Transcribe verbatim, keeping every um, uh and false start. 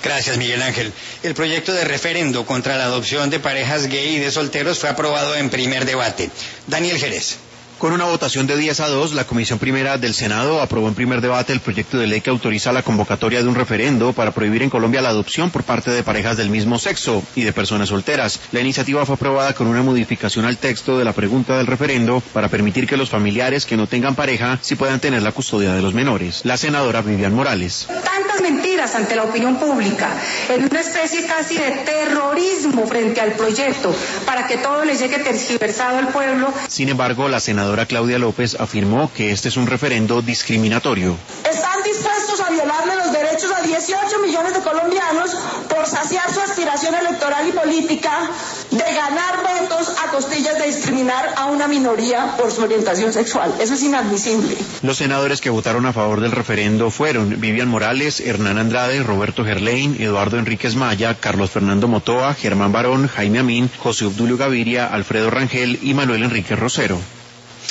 Gracias, Miguel Ángel. El proyecto de referendo contra la adopción de parejas gay y de solteros fue aprobado en primer debate. Daniel Jerez. Con una votación de diez a dos, la Comisión Primera del Senado aprobó en primer debate el proyecto de ley que autoriza la convocatoria de un referendo para prohibir en Colombia la adopción por parte de parejas del mismo sexo y de personas solteras. La iniciativa fue aprobada con una modificación al texto de la pregunta del referendo para permitir que los familiares que no tengan pareja sí puedan tener la custodia de los menores. La senadora Vivian Morales. Tantas mentiras ante la opinión pública, en una especie casi de terrorismo frente al proyecto, para que todo le llegue tergiversado al pueblo. Sin embargo, la senadora Claudia López afirmó que este es un referendo discriminatorio. Están dispuestos a violarle los derechos a dieciocho millones de colombianos por saciar su aspiración electoral y política de ganar votos a costillas de discriminar a una minoría por su orientación sexual. Eso es inadmisible. Los senadores que votaron a favor del referendo fueron Vivian Morales, Hernán Andrade, Roberto Gerlain, Eduardo Enríquez Maya, Carlos Fernando Motoa, Germán Barón, Jaime Amín, José Obdulio Gaviria, Alfredo Rangel y Manuel Enrique Rosero.